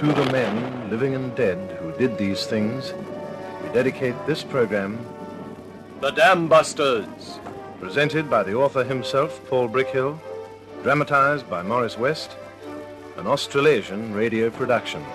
To the men, living and dead, who did these things, we dedicate this program, The Dam Busters, presented by the author himself, Paul Brickhill, dramatized by Morris West, an Australasian radio production.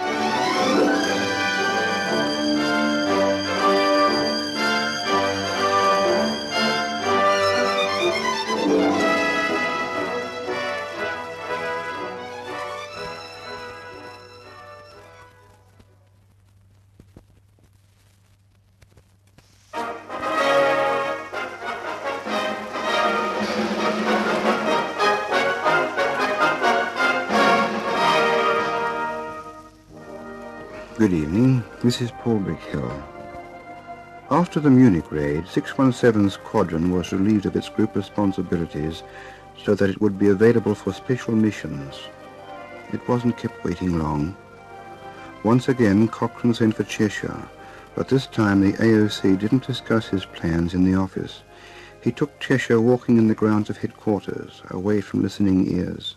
Good evening, this is Paul Brickhill. After the Munich raid, 617's Squadron was relieved of its group responsibilities so that it would be available for special missions. It wasn't kept waiting long. Once again, Cochrane sent for Cheshire, but this time the AOC didn't discuss his plans in the office. He took Cheshire walking in the grounds of headquarters, away from listening ears.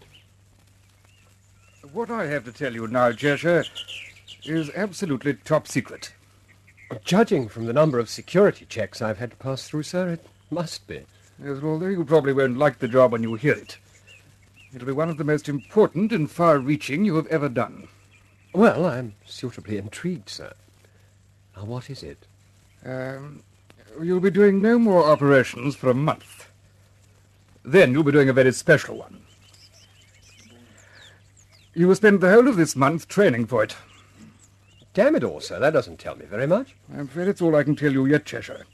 What I have to tell you now, Cheshire, is absolutely top secret. Judging from the number of security checks I've had to pass through, sir, it must be. Yes, although you probably won't like the job when you hear it. It'll be one of the most important and far-reaching you have ever done. Well, I'm suitably intrigued, sir. Now, what is it? You'll be doing no more operations for a month. Then you'll be doing a very special one. You will spend the whole of this month training for it. Damn it all, sir, that doesn't tell me very much. I'm afraid it's all I can tell you yet, Cheshire.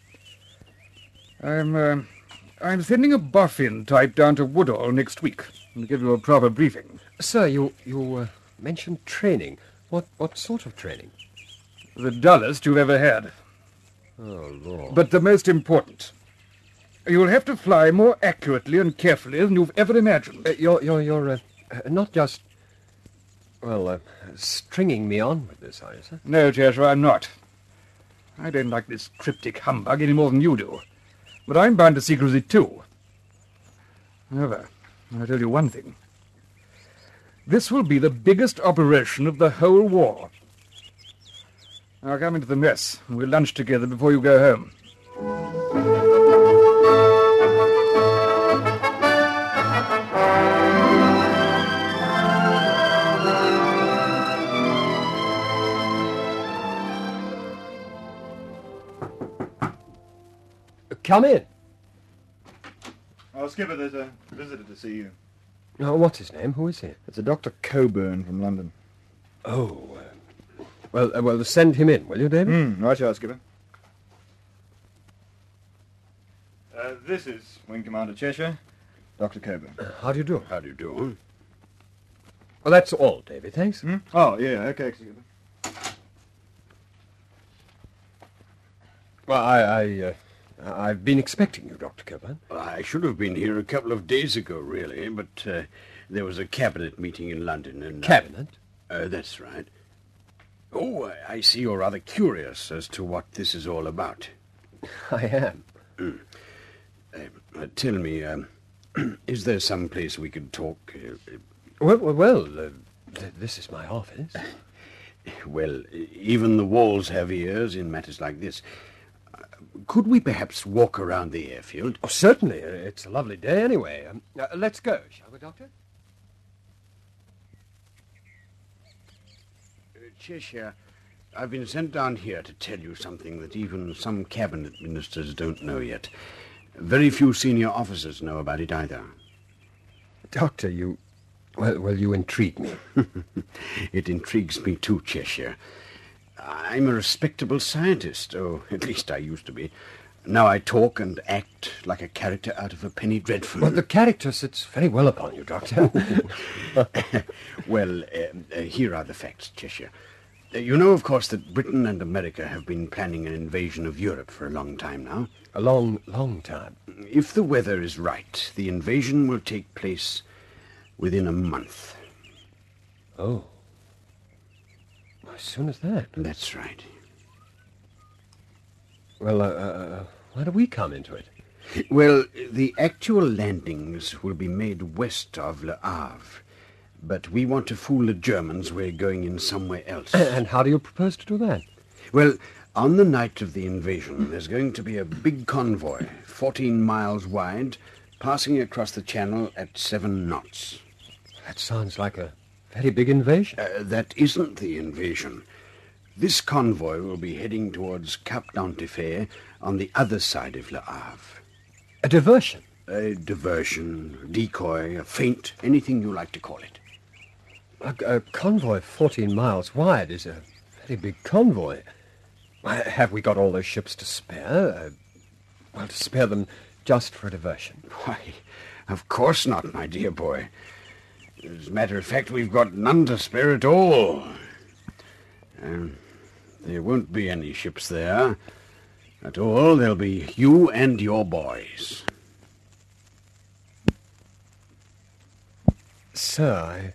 I'm sending a boffin type down to Woodall next week to give you a proper briefing. Sir, you mentioned training. What sort of training? The dullest you've ever had. Oh, Lord. But the most important. You'll have to fly more accurately and carefully than you've ever imagined. You're not just, stringing me on with this, are you, sir? No, Cheshire, I'm not. I don't like this cryptic humbug any more than you do. But I'm bound to secrecy, too. However, I'll tell you one thing. This will be the biggest operation of the whole war. Now come into the mess, and we'll lunch together before you go home. Come in. Oh, Skipper, there's a visitor to see you. Oh, what's his name? Who is he? It's a Dr. Coburn from London. Oh, well, send him in, will you, David? Right you are, Skipper. This is Wing Commander Cheshire, Dr. Coburn. How do you do? How do you do? Well, that's all, David, thanks. Oh, yeah, okay, Skipper. Well, I've been expecting you, Dr. Coburn. I should have been here a couple of days ago, really, but there was a cabinet meeting in London, and... Cabinet? That's right. Oh, I see you're rather curious as to what this is all about. I am. Tell me, is there some place we could talk? This is my office. Well, even the walls have ears in matters like this. Could we perhaps walk around the airfield? Oh, certainly. It's a lovely day anyway. Let's go, shall we, Doctor? Cheshire, I've been sent down here to tell you something that even some cabinet ministers don't know yet. Very few senior officers know about it either. Doctor, you intrigue me. It intrigues me too, Cheshire. I'm a respectable scientist, or at least I used to be. Now I talk and act like a character out of a penny dreadful. Well, the character sits very well upon you, Doctor. Well, here are the facts, Cheshire. You know, of course, that Britain and America have been planning an invasion of Europe for a long time now. A long, long time. If the weather is right, the invasion will take place within a month. Oh. As soon as that? That's right. Well, why do we come into it? Well, the actual landings will be made west of Le Havre. But we want to fool the Germans we're going in somewhere else. And how do you propose to do that? Well, on the night of the invasion, there's going to be a big convoy, 14 miles wide, passing across the channel at 7 knots. That sounds like a very big invasion. That isn't the invasion. This convoy will be heading towards Cap d'Antifer on the other side of Le Havre. A diversion? A diversion, decoy, a feint, anything you like to call it. A convoy 14 miles wide is a very big convoy. Have we got all those ships to spare? To spare them just for a diversion. Why, of course not, my dear boy. As a matter of fact, we've got none to spare at all. There won't be any ships there at all. There'll be you and your boys. Sir,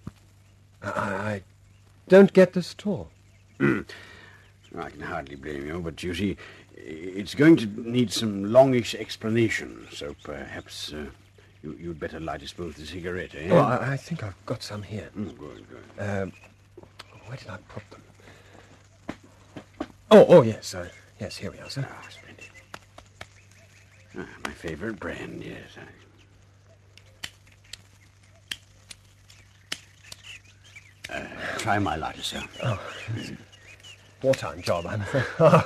I don't get this at all. I can hardly blame you, but you see, it's going to need some longish explanation, so perhaps you'd better light us both a cigarette, eh? Oh, I think I've got some here. Good. Where did I put them? Oh, yes. Yes, here we are, sir. Ah, splendid. My favorite brand, yes. Try my lighter, sir. Oh, wartime job, I'm afraid.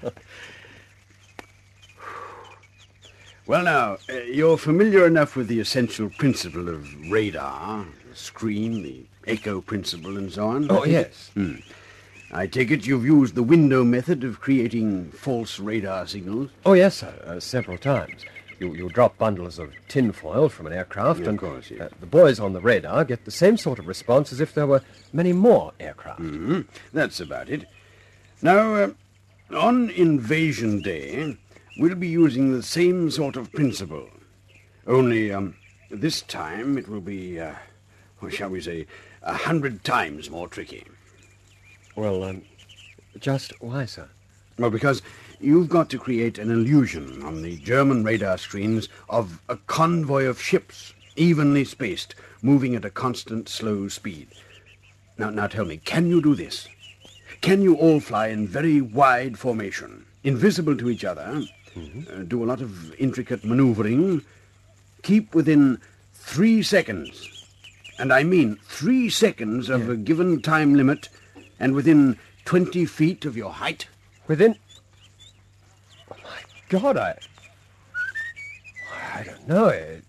Well, now, you're familiar enough with the essential principle of radar, the screen, the echo principle, and so on? Oh, yes. I take it you've used the window method of creating false radar signals? Oh, yes, sir, several times. You drop bundles of tinfoil from an aircraft, Yeah, of and course, yes. the boys on the radar get the same sort of response as if there were many more aircraft. Mm-hmm. That's about it. Now, on Invasion Day, we'll be using the same sort of principle. Only, this time it will be, what shall we say, 100 times more tricky. Well, just why, sir? Well, because you've got to create an illusion on the German radar screens of a convoy of ships, evenly spaced, moving at a constant, slow speed. Now tell me, can you do this? Can you all fly in very wide formation, invisible to each other, do a lot of intricate maneuvering, keep within 3 seconds, and I mean 3 seconds of a given time limit, and within 20 feet of your height? Within... Oh, my God, I don't know. It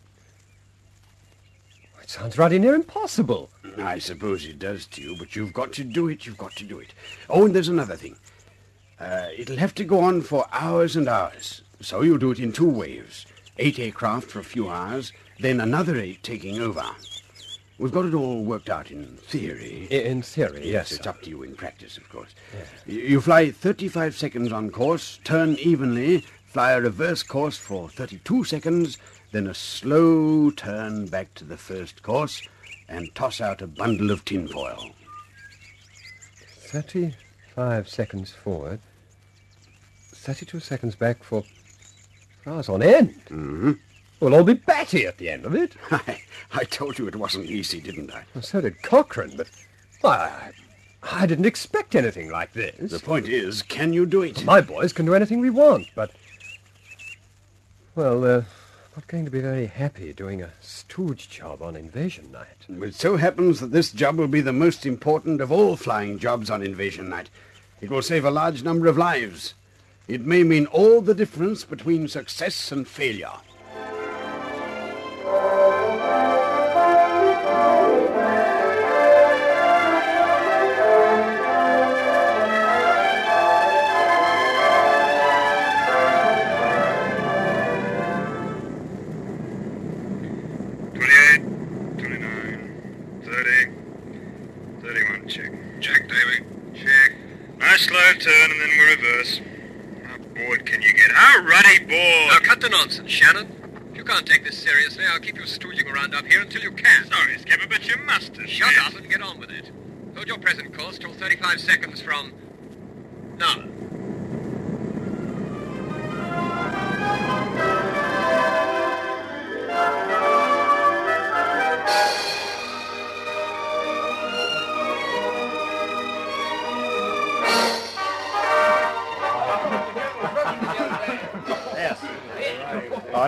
sounds right near impossible. I suppose it does to you, but you've got to do it, Oh, and there's another thing. It'll have to go on for hours and hours, so you'll do it in 2 waves. 8 aircraft for a few hours, then another 8 taking over. We've got it all worked out in theory. In theory, yes, It's sir. up to you in practice, of course. Yes. You fly 35 seconds on course, turn evenly, fly a reverse course for 32 seconds, then a slow turn back to the first course, and toss out a bundle of tinfoil. 35 seconds forward, 32 seconds back for hours on end. Mm-hmm. We'll all be batty at the end of it. I told you it wasn't easy, didn't I? Well, so did Cochrane, but I didn't expect anything like this. The point is, can you do it? My boys can do anything we want, but... Well, not going to be very happy doing a stooge job on invasion night. It so happens that this job will be the most important of all flying jobs on invasion night. It will save a large number of lives. It may mean all the difference between success and failure. Slow turn and then we reverse. How bored can you get? How ruddy bored? Now cut the nonsense, Shannon. If you can't take this seriously, I'll keep you stooging around up here until you can. Sorry, Skipper, but you must have. Shut up and get on with it. Hold your present course till 35 seconds from now.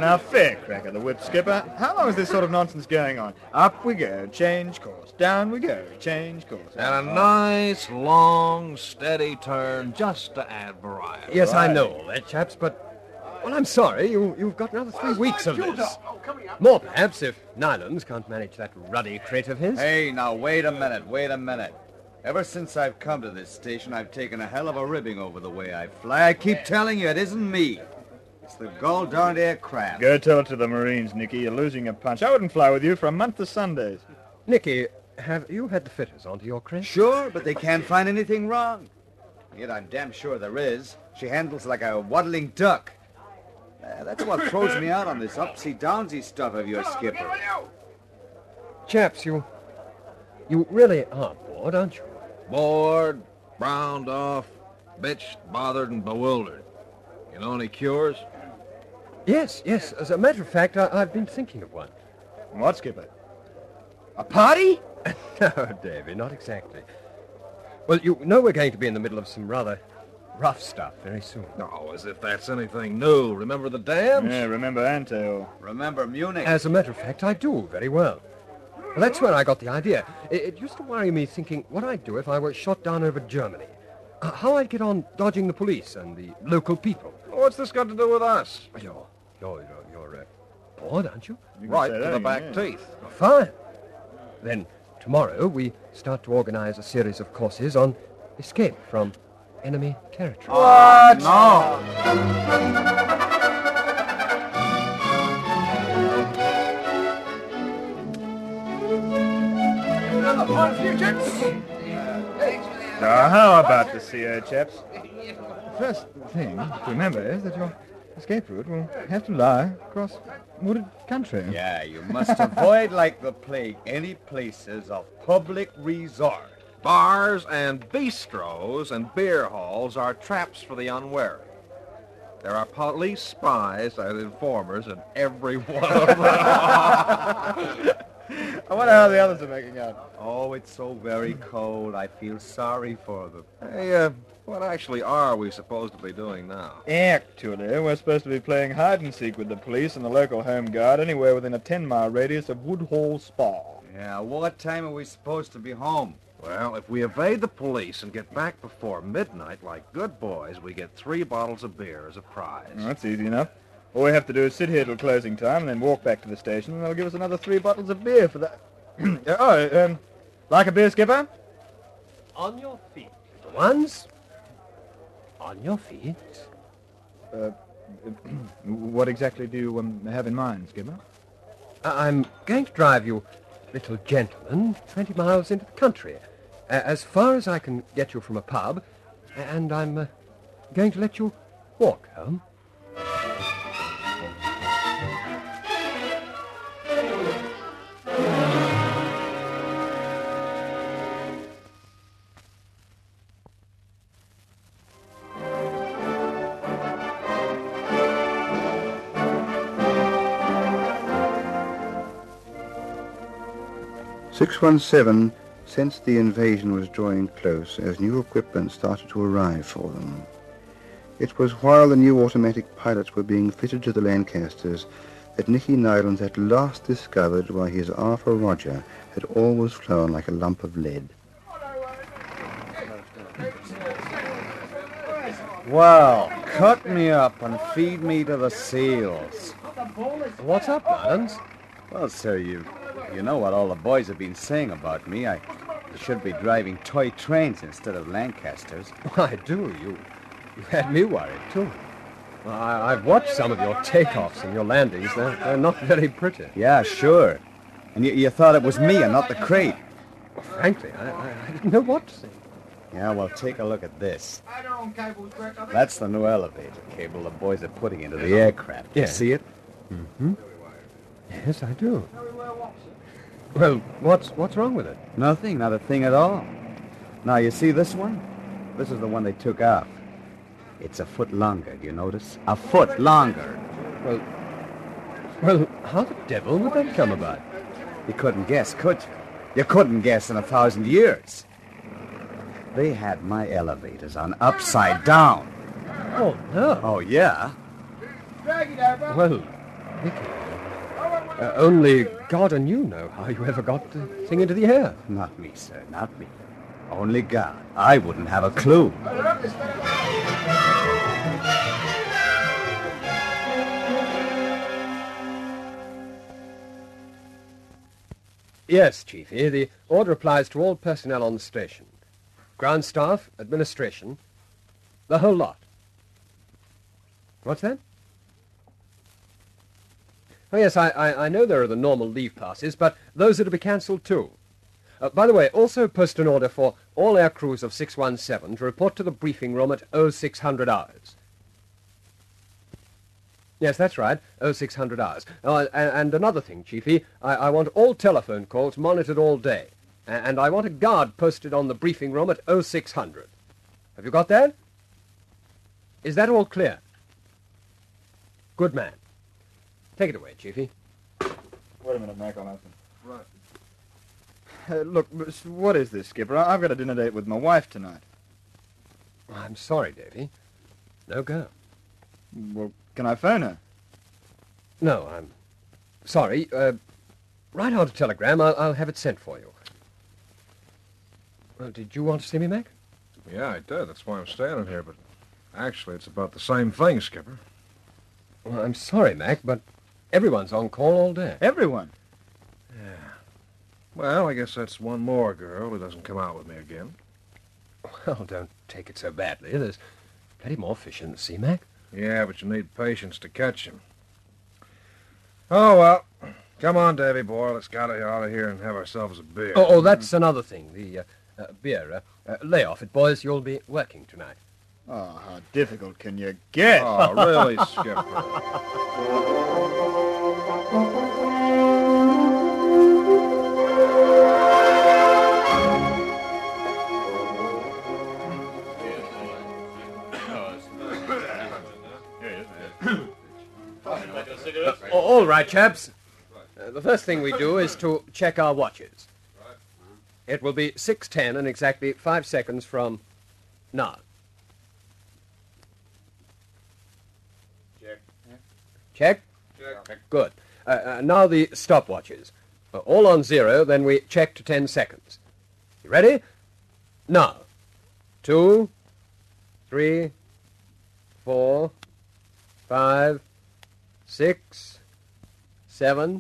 now, fair crack of the whip, Skipper. How long is this sort of nonsense going on? Up we go, change course. Down we go, change course. And a nice, long, steady turn just to add variety. Yes, I know all that, chaps, but... Well, I'm sorry. You've got another 3 weeks of this. More, perhaps, if Nylands can't manage that ruddy crate of his. Hey, now, wait a minute. Ever since I've come to this station, I've taken a hell of a ribbing over the way I fly. I keep telling you, it isn't me. It's the gall-darned aircraft. Go tell it to the Marines, Nicky. You're losing your punch. I wouldn't fly with you for a month of Sundays. Nicky, have you had the fitters onto your crate? Sure, but they can't find anything wrong. Yet I'm damn sure there is. She handles like a waddling duck. That's what throws me out on this upsy-downsy stuff of yours, Skipper. Chaps, you really are bored, aren't you? Bored, browned off, bitched, bothered, and bewildered. You know any cures? Yes. As a matter of fact, I've been thinking of one. What, Skipper? A party? No, Davy, not exactly. Well, you know we're going to be in the middle of some rather rough stuff very soon. Oh, as if that's anything new. Remember the dams? Yeah, remember Anteo. Remember Munich? As a matter of fact, I do very well. Well, that's where I got the idea. It used to worry me thinking what I'd do if I were shot down over Germany. How I'd get on dodging the police and the local people. What's this got to do with us? You're bored, aren't you? Right say to that the again, back yeah. teeth. Fine. Then tomorrow we start to organize a series of courses on escape from enemy territory. What? No. Now, how about the CO, chaps? First thing to remember is that your escape route will have to lie across wooded country. Yeah, you must avoid like the plague any places of public resort. Bars and bistros and beer halls are traps for the unwary. There are police spies and informers in every one of them. I wonder how the others are making out. Oh, it's so very cold. I feel sorry for them. Hey, what actually are we supposed to be doing now? Actually, we're supposed to be playing hide-and-seek with the police and the local home guard anywhere within a 10-mile radius of Woodhall Spa. Yeah, what time are we supposed to be home? Well, if we evade the police and get back before midnight like good boys, we get 3 bottles of beer as a prize. That's easy enough. All we have to do is sit here till closing time and then walk back to the station, and they'll give us another 3 bottles of beer for that. Like a beer, Skipper? On your feet, little ones. On your feet. What exactly do you have in mind, Skipper? I'm going to drive you, little gentleman, 20 miles into the country. As far as I can get you from a pub, and I'm going to let you walk home. 617 sensed the invasion was drawing close as new equipment started to arrive for them. It was while the new automatic pilots were being fitted to the Lancasters that Nicky Nylands at last discovered why his Arthur Roger had always flown like a lump of lead. Well, cut me up and feed me to the seals. What's up, Nylands? Well, sir, you know what all the boys have been saying about me. I should be driving toy trains instead of Lancasters. Why, do you? You had me worried, too. I've watched some of your takeoffs and your landings. They're not very pretty. Yeah, sure. And you thought it was me and not the crate. Well, frankly, I didn't know what to think. Yeah, well, take a look at this. That's the new elevator cable the boys are putting into the aircraft. Yeah. You see it? Mm-hmm. Yes, I do. Well, what's wrong with it? Nothing, not a thing at all. Now, you see this one? This is the one they took off. It's a foot longer, do you notice? A foot longer. Well, how the devil would that come about? You couldn't guess, could you? You couldn't guess in 1,000 years. They had my elevators on upside down. Oh, no. Oh, yeah? Well, Vicky, only God and you know how you ever got the thing into the air. Not me, sir, not me. Only God. I wouldn't have a clue. Yes, Chiefy, the order applies to all personnel on the station. Ground staff, administration, the whole lot. What's that? Oh, yes, I know there are the normal leave passes, but those are to be cancelled too. By the way, also post an order for all air crews of 617 to report to the briefing room at 0600 hours. Yes, that's right, 0600 hours. Oh, and another thing, Chiefy, I want all telephone calls monitored all day. And I want a guard posted on the briefing room at 0600. Have you got that? Is that all clear? Good man. Take it away, Chiefy. Wait a minute, Mac, I'll ask him. Right. Look, what is this, Skipper? I've got a dinner date with my wife tonight. I'm sorry, Davy. No go. Well, can I phone her? No, I'm sorry. Write out a telegram. I'll have it sent for you. Well, did you want to see me, Mac? Yeah, I did. That's why I'm standing here, but actually it's about the same thing, Skipper. Well, I'm sorry, Mac, but everyone's on call all day. Everyone? Well, I guess that's one more girl who doesn't come out with me again. Well, don't take it so badly. There's plenty more fish in the sea, Mac. Yeah, but you need patience to catch him. Oh, well. Come on, Davy boy. Let's get out of here and have ourselves a beer. Oh, that's another thing. The beer. Lay off it, boys. You'll be working tonight. Oh, how difficult can you get? Oh, really, Skipper? All right, chaps. The first thing we do is to check our watches. It will be 6:10 and exactly 5 seconds from now. Check? Check. Good. Now the stopwatches. All on 0, then we check to 10 seconds. You ready? Now. 2, 3, 4, 5, 6, 7,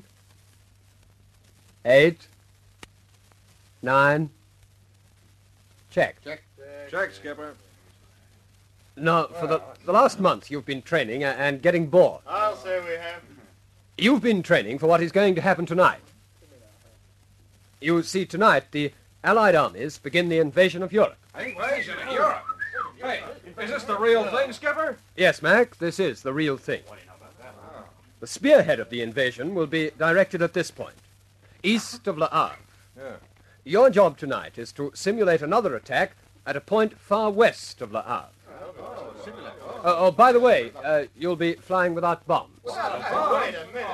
8, 9. Check. Check, Skipper. Now, for the last month, you've been training and getting bored. I'll say we have. You've been training for what is going to happen tonight. You see, tonight, the Allied armies begin the invasion of Europe. Invasion of Europe? Hey, is this the real thing, Skipper? Yes, Mac, this is the real thing. The spearhead of the invasion will be directed at this point, east of Le Havre. Yeah. Your job tonight is to simulate another attack at a point far west of Le Havre. Oh, by the way, you'll be flying without bombs. Wait a minute.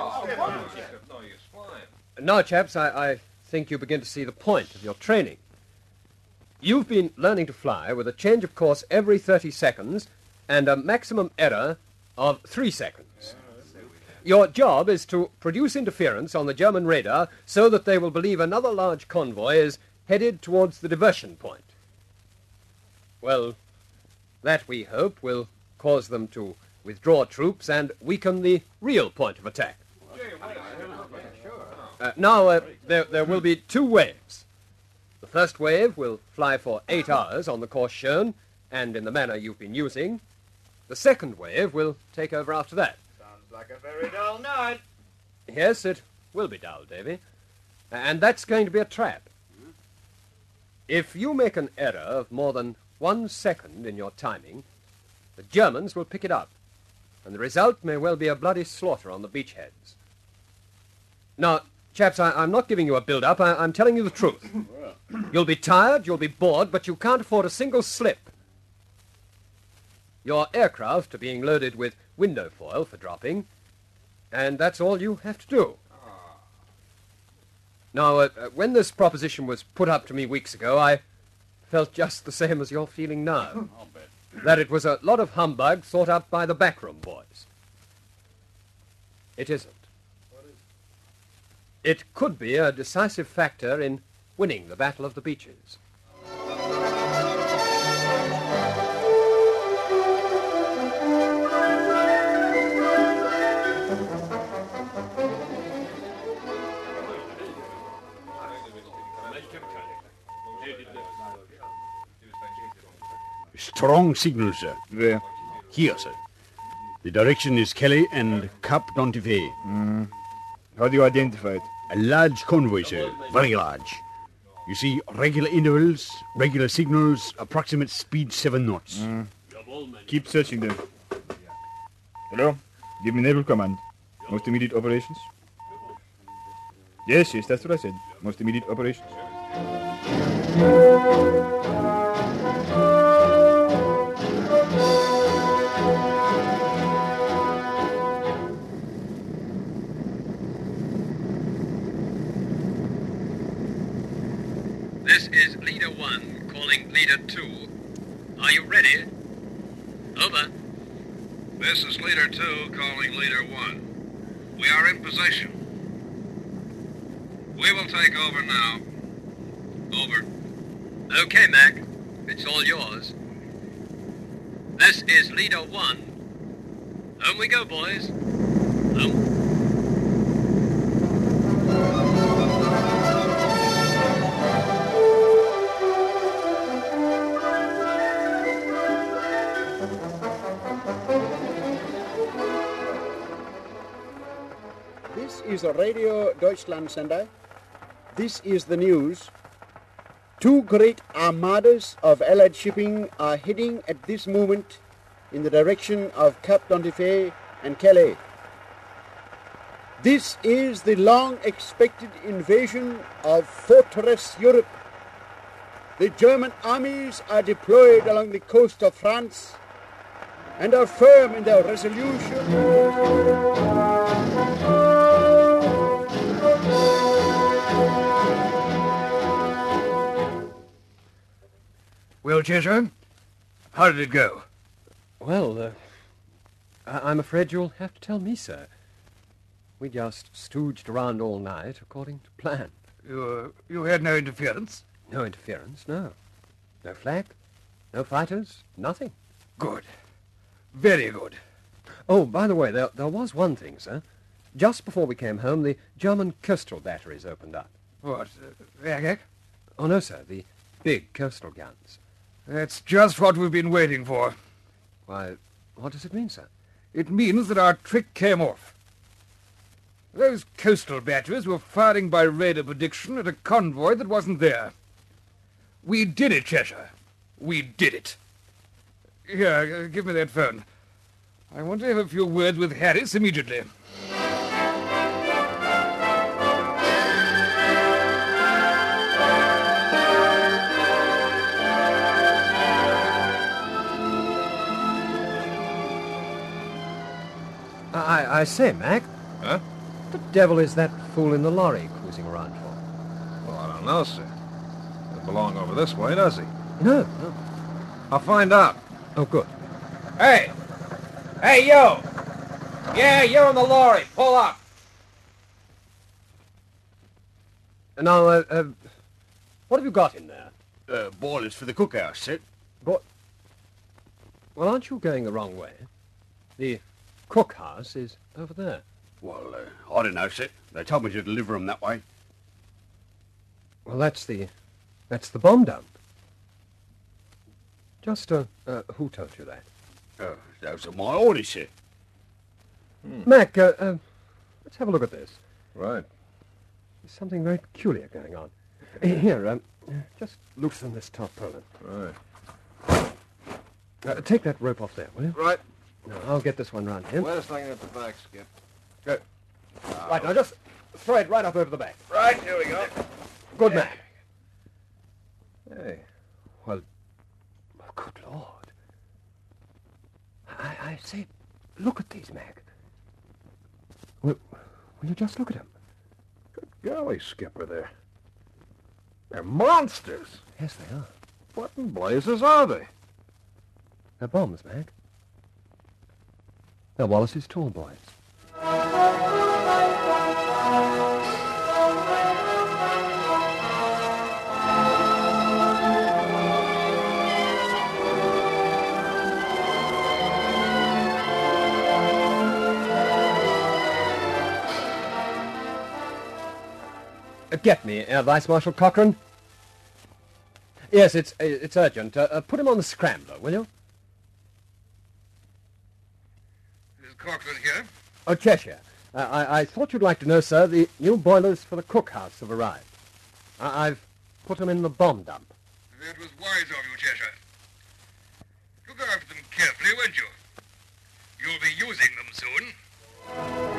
Now, chaps, I think you begin to see the point of your training. You've been learning to fly with a change of course every 30 seconds and a maximum error of 3 seconds. Your job is to produce interference on the German radar so that they will believe another large convoy is headed towards the diversion point. Well, that, we hope, will cause them to withdraw troops and weaken the real point of attack. Now, there will be 2 waves. The first wave will fly for 8 hours on the course shown and in the manner you've been using. The second wave will take over after that. Sounds like a very dull night. Yes, it will be dull, Davy. And that's going to be a trap. If you make an error of more than 1 second in your timing, the Germans will pick it up, and the result may well be a bloody slaughter on the beachheads. Now, chaps, I'm not giving you a build-up. I'm telling you the truth. You'll be tired, you'll be bored, but you can't afford a single slip. Your aircraft are being loaded with window foil for dropping, and that's all you have to do. Now, when this proposition was put up to me weeks ago, I felt just the same as you're feeling now. That it was a lot of humbug thought up by the backroom boys. It isn't. It could be a decisive factor in winning the Battle of the Beaches. Strong signal, sir. Where? Here, sir. The direction is Calais and Cap d'Antife. How do you identify it? A large convoy, sir. Very large. You see, regular intervals, regular signals, approximate speed 7 knots. Keep searching them. Hello? Give me naval command. Most immediate operations? Yes, that's what I said. Most immediate operations. This is Leader 1 calling Leader 2. Are you ready? Over. This is Leader 2 calling Leader 1. We are in position. We will take over now. Over. Okay, Mac. It's all yours. This is Leader 1. Home we go, boys. Home. This is the Radio Deutschland sender. This is the news. 2 great armadas of Allied shipping are heading at this moment in the direction of Cap d'Antife and Calais. This is the long-expected invasion of Fortress Europe. The German armies are deployed along the coast of France and are firm in their resolution. Well, Cheshire, how did it go? Well, I'm afraid you'll have to tell me, sir. We just stooged around all night according to plan. You had no interference? No interference, no. No flag, no fighters, nothing. Good. Very good. Oh, by the way, there was one thing, sir. Just before we came home, the German coastal batteries opened up. What, Agag? Oh, no, sir, the big coastal guns. That's just what we've been waiting for. Why, what does it mean, sir? It means that our trick came off. Those coastal batteries were firing by radar prediction at a convoy that wasn't there. We did it, Cheshire. We did it. Here, give me that phone. I want to have a few words with Harris immediately. I say, Mac. Huh? What the devil is that fool in the lorry cruising around for? Well, I don't know, sir. Doesn't belong over this way, does he? No. I'll find out. Oh, good. Hey! Hey, you! Yeah, you in the lorry. Pull up. Now, what have you got in there? Boilers for the cookhouse, sir. Well, aren't you going the wrong way? The cookhouse is over there. Well, I don't know, sir. They told me to deliver 'em that way. Well, that's the bomb dump. Just, who told you that? Those are my orders, sir. Mac, let's have a look at this. Right. There's something very peculiar going on. Here, just loosen this tarpaulin. Right. Take that rope off there, will you? Right. No, I'll get this one round here. Wait a second at the back, Skip. Good. Right, now just throw it right up over the back. Right, here we go. Good, Mac. Hey. Well, good Lord. I say, look at these, Mac. Will you just look at them? Good golly, Skipper, they're monsters. Yes, they are. What in blazes are they? They're bombs, Mac. They're Wallace's tall boys. Get me, Vice Marshal Cochrane. Yes, it's urgent. Put him on the scrambler, will you? Is Cochrane here? Oh, Cheshire. I thought you'd like to know, sir, the new boilers for the cookhouse have arrived. I've put them in the bomb dump. That was wise of you, Cheshire. Look after them carefully, won't you? You'll be using them soon.